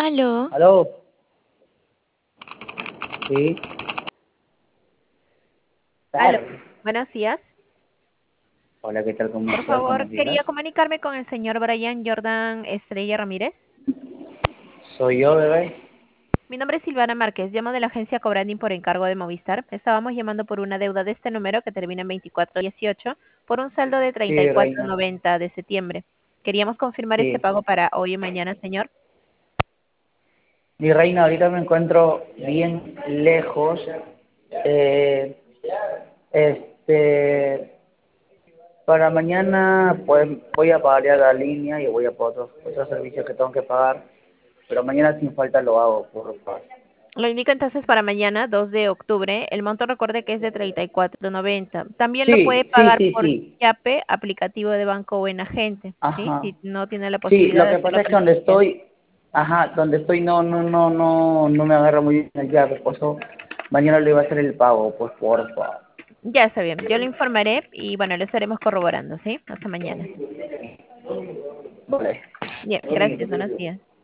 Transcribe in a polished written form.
Aló, Aló, sí, aló, claro. buenos días. Hola, ¿qué tal? ¿Cómo Por estás? favor, Buenos días. quería comunicarme con el señor Brian Jordan Estrella Ramírez. Soy yo, bebé. Mi nombre es Silvana Márquez, llamo de la agencia Cobranding por encargo de Movistar. Estábamos llamando por una deuda de este número que termina en 2418 por un saldo de Sí, reina. 34.90 de septiembre. Queríamos confirmar este Sí. pago para hoy y mañana, señor. Mi reina, ahorita me encuentro bien lejos. Eh, este, para mañana pues voy a pagar ya la línea y voy a por otros servicios que tengo que pagar. Pero mañana sin falta lo hago, por favor. Lo indico entonces para mañana, 2 de octubre. El monto recuerde que es de 34.90. También lo puede Sí, sí, pagar sí, por sí. Yape, aplicativo de banco o en agente, ¿sí? Ajá. Si no tiene la Sí, posibilidad lo de que hacerlo pasa es que donde presencial. estoy, ajá, donde estoy no me agarra muy bien el llave, por eso mañana le iba a hacer el pago, pues porfa. Ya está bien, yo le informaré y bueno, lo estaremos corroborando, ¿sí? Hasta mañana. Vale. Bien, gracias, buenos días.